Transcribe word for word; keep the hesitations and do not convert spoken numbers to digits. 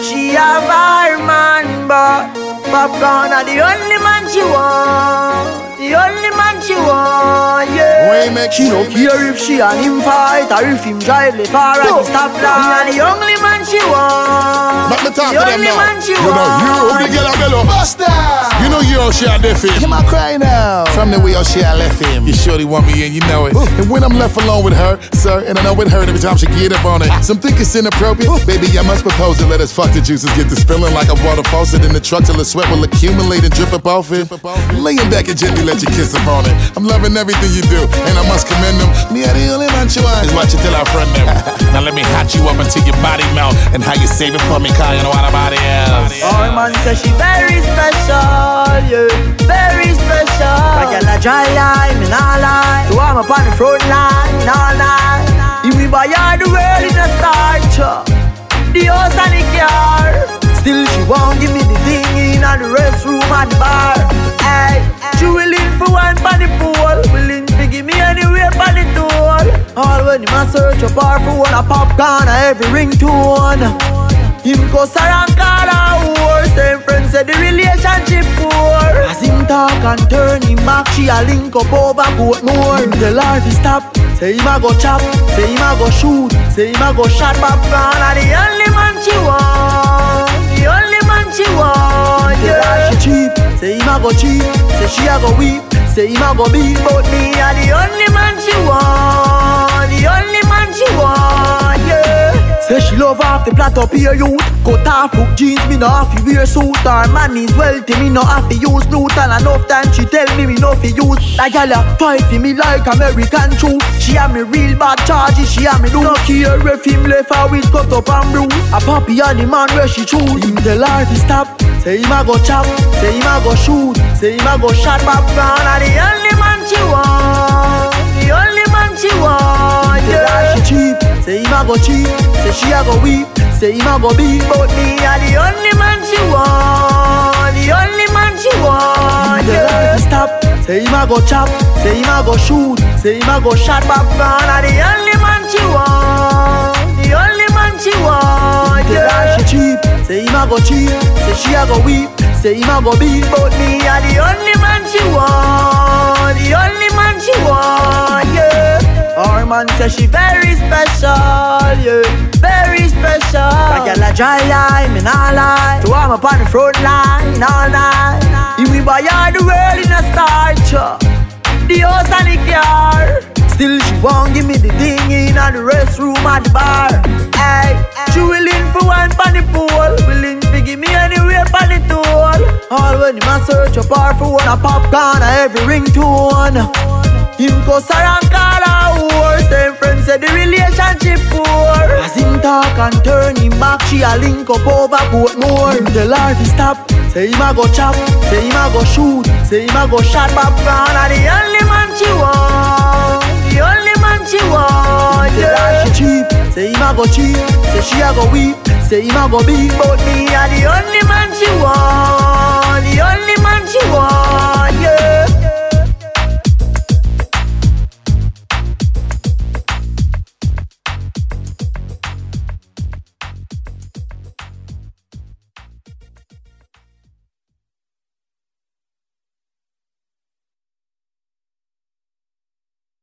She have her man, but Popcorn are the only man she want. The only man she want, yeah. Waymack, she don't care if she and him fight or if him drive the far at the stoplight. He the only man she want. Not me talk the to them only now. man she you want. know, you the girl I bellow. Buster! You know you all share left him. Him a cry now. From the way all share left him. You surely want me in, you know it. Ooh. And when I'm left alone with her, sir, and I know it hurt every time she get up on it. Some think it's inappropriate. Ooh. Baby, I must propose to let us fuck the juices get this feeling like a water faucet in the truck till the sweat will accumulate and drip up off it. Laying back and gently let you kiss up on it. I'm loving everything you do, and I must commend them. Me, I the only man you want. Just watch it till I friend them. Now let me hot you up until your body melt, and how you save it for me, cause you know what about it else. Oh, man says she very special, yeah, very special. Like a dry line, me nah lie. So I'm up on the front line, all night. If we buy all the world in a starch, the house and the car. Still she won't give me the thing in the restroom and the bar. Ay, she willing for one for the pool, willing to give me anywhere for the tool. All when him a search up her for one a popcorn a every ringtone. Him go around call her whore. Same friends said the relationship poor. As him talk and turn him back, she a link up over boat more. Him tell her to stop, say him a go chop, say him a go shoot, say him a go shot popcorn. And the only man she want, the only man she want, yeah. Tell her she cheap, say him a go cheap, say she a go weep, say him a go beat. But me a the only man she want, the only man she want, yeah. Say she love off the plot up here youth. Cut off hook jeans, me no have to wear suit. Her man is wealthy, me no have to use loot. And enough time she tell me me no fi use. That gal a fight for me like American truth. She have me real bad charges, she have me do. No care if him left her with cut up and bruise. A puppy and the man where she choose. Him tell her to stop, say him a go chop, say him a go shoot, say him a go shot popcorn. And the only man she want, the only man she want, yeah. Tell her she cheap, say him a go cheap, say she a go weep, say him a go beat. But me a the only man she want, the only man she want, yeah. Tell her to stop, say him a go chop, say him a go shoot, say him a go shot popcorn. And the only man she want, the only man she want, yeah. Tell her she cheap, say him a go cheap, say she a go weep, say him a go beat. But me a the only man she want, the only man she want, yeah. Our man says she very special, yeah, very special. Like a dry line, me nah lie. So I'm up on the front line, all night. If we buy all the world in a starch, the house and the car. Still she won't give me the thing in the restroom and the bar. Ay, she willing for one for the pool, willing to give me anywhere for the tool. All when him a search up her for one a popcorn a every ringtone. Him go around call her whore. Same friends said the relationship poor. As him talk and turn him back, she a link up over boat more. Him tell her to stop, say him a go chop, say him a go shoot, say him a go shot popcorn. And the only man she want, the only man she want, yeah. Tell her she cheap, say him a go cheap, say she a go weep, say him a go beat. But me a the only man she want, the only man she want,